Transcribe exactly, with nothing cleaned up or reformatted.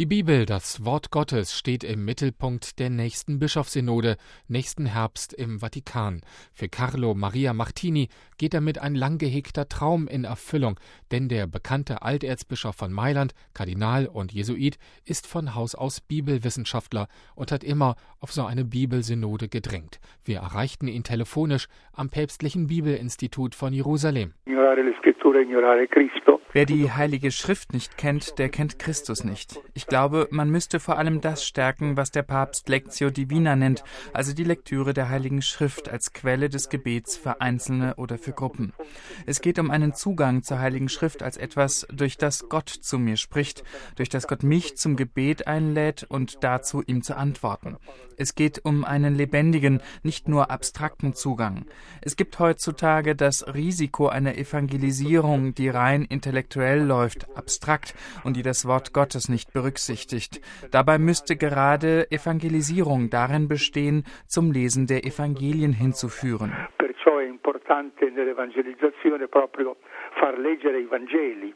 Die Bibel, das Wort Gottes, steht im Mittelpunkt der nächsten Bischofssynode, nächsten Herbst im Vatikan. Für Carlo Maria Martini geht damit ein lang gehegter Traum in Erfüllung, denn der bekannte Alterzbischof von Mailand, Kardinal und Jesuit, ist von Haus aus Bibelwissenschaftler und hat immer auf so eine Bibelsynode gedrängt. Wir erreichten ihn telefonisch am Päpstlichen Bibelinstitut von Jerusalem. Wer die Heilige Schrift nicht kennt, der kennt Christus nicht. Ich glaube, man müsste vor allem das stärken, was der Papst Lectio Divina nennt, also die Lektüre der Heiligen Schrift als Quelle des Gebets für Einzelne oder für Gruppen. Es geht um einen Zugang zur Heiligen Schrift als etwas, durch das Gott zu mir spricht, durch das Gott mich zum Gebet einlädt und dazu ihm zu antworten. Es geht um einen lebendigen, nicht nur abstrakten Zugang. Es gibt heutzutage das Risiko einer Evangelisierung, die rein intellektuell läuft, abstrakt und die das Wort Gottes nicht berücksichtigt. Dabei müsste gerade Evangelisierung darin bestehen, zum Lesen der Evangelien hinzuführen.